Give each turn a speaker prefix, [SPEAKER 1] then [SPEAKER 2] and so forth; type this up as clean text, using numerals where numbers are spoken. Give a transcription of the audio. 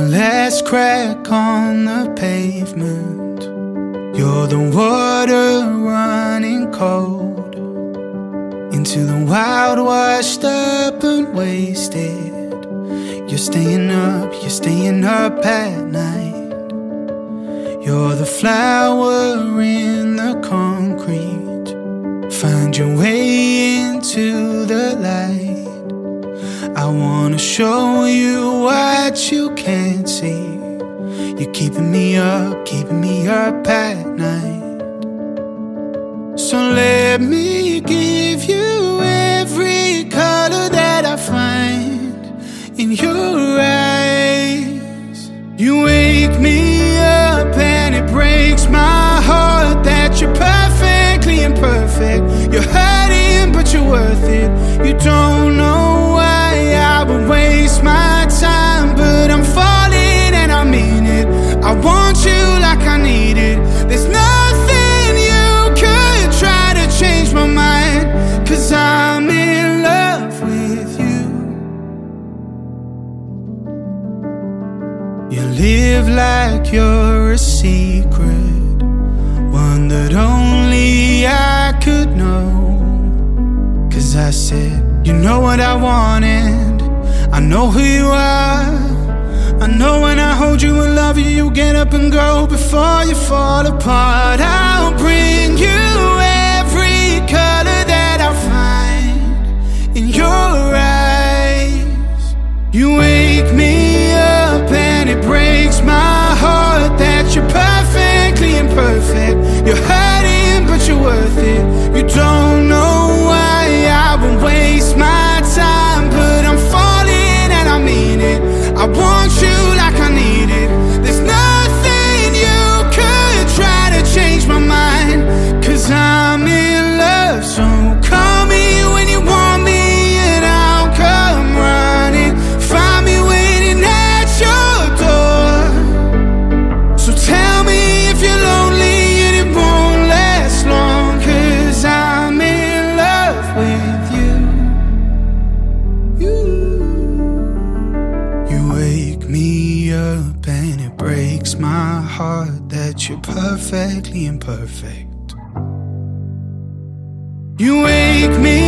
[SPEAKER 1] last crack on the pavement. You're the water running cold into the wild, washed up and wasted. You're staying up at night. You're the flower in the concrete. Find your way into the light. I wanna show you what you can't see. You're keeping me up at night. So let me give you every color that I find in your eyes. You wake me up and it breaks my heart that you're perfectly imperfect. You're hurting but you're worth it. You don't know why I would waste my time, but I'm falling and I mean it. I want you like I need it. There's nothing you could try to change my mind, 'cause I'm in love with you. You live like you're a secret, one that only I could know. 'Cause I said, you know what I wanted, I know who you are. I know when I hold you and love you, you get up and go before you fall apart. I'll bring you every color that I find in your eyes. You wake me up and it breaks my heart that you're perfectly imperfect. You're hurting but you're worth it. You don't know why I would waste my time, but I'm falling and I mean it. I want you like I need it. There's nothing you could try to change my mind, 'cause I'm in love. So call me when you want me and I'll come running. Find me waiting at your door. So tell me if you're lonely and it won't last long, 'cause I'm in love with you. You wake me up and it breaks my heart that you're perfectly imperfect. You wake me